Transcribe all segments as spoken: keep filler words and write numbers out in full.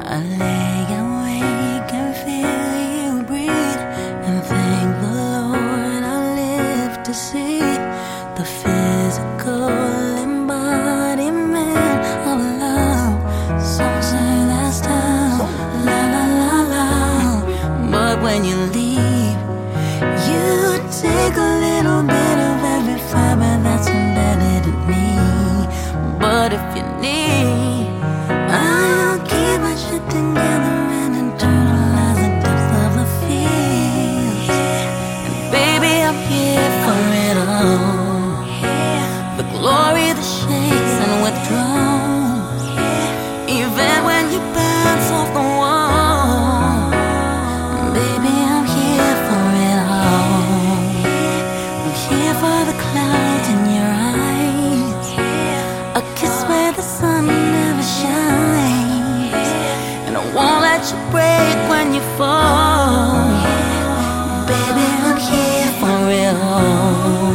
I lay awake and feel you breathe, and thank the Lord I live to see the physical embodiment of love. Some say that's tough, la la la la, but when you leave, you take a little bit of every fiber that's embedded in me. But if you need, I'll keep my shit together and internalize the depth of the feels. And baby, I'm here for it all, the glory, the shakes and withdrawals, even when you bounce off the wall. Baby, I'm here for it all. I'm here for the clouds in your eyes, a kiss where the sun never shines, and I won't let you break when you fall. Baby, I'm here for it all.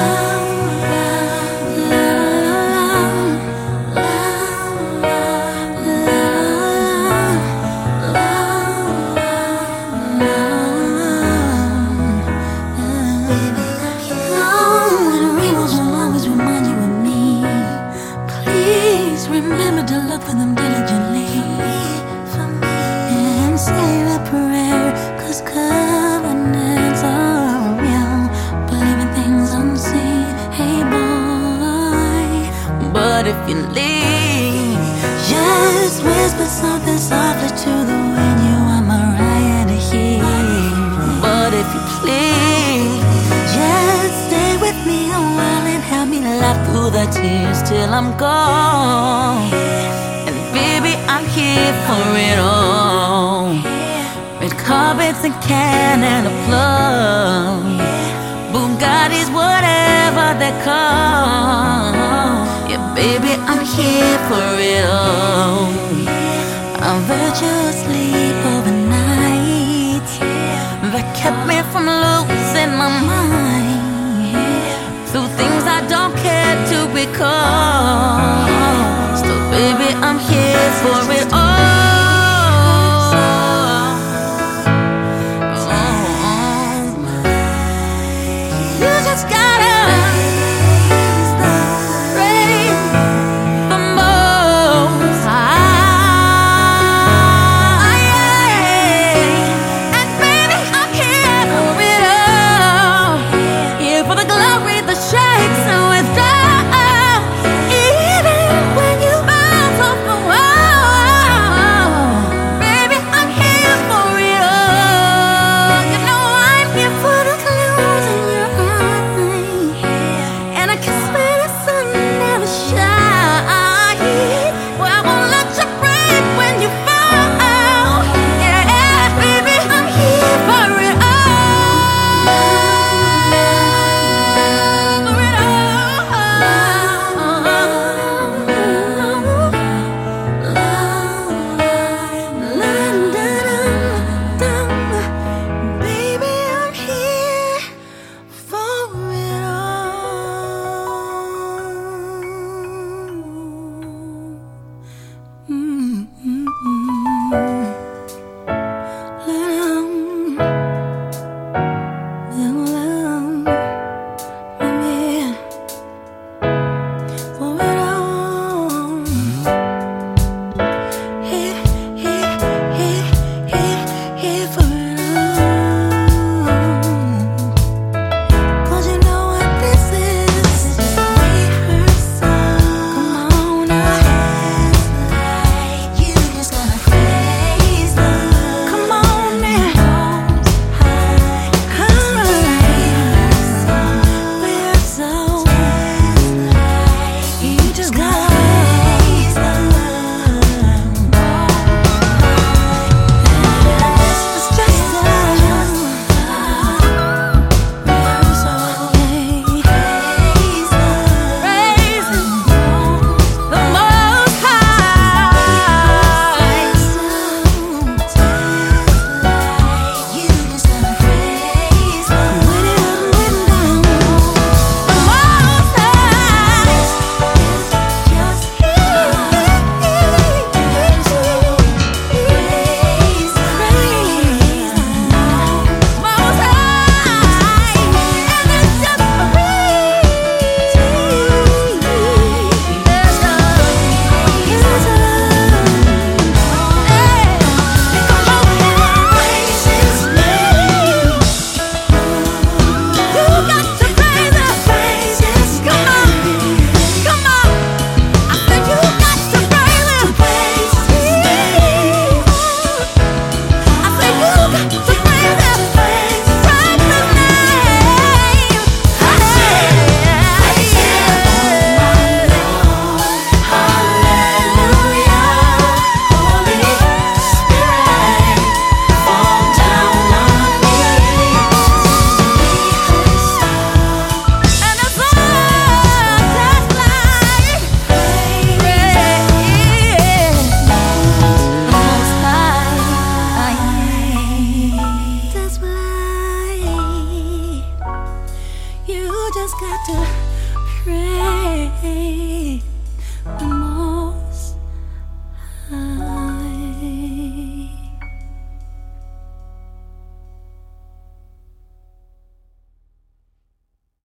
Remember to look for them diligently, and say a prayer, cause covenants are real, believing things unseen, hey boy. But if you leave, just whisper something softly to the wind, you are Mariah to hear. But if you please, just stay with me a while and help me laugh through the tears till I'm gone. And baby, I'm here for it all. Red carpets and can and a plug, Bugattis, whatever they call. Yeah, baby, I'm here for it all. I'm virtuous sleep overnight that kept me from losing my mind through things I don't care to recall. Still, baby, I'm here for it all. You just gotta praise the Most High. And baby, I'm here for it all. Here for the glory, the shakes and withdrawals, even when you bounce off the wall. to pray.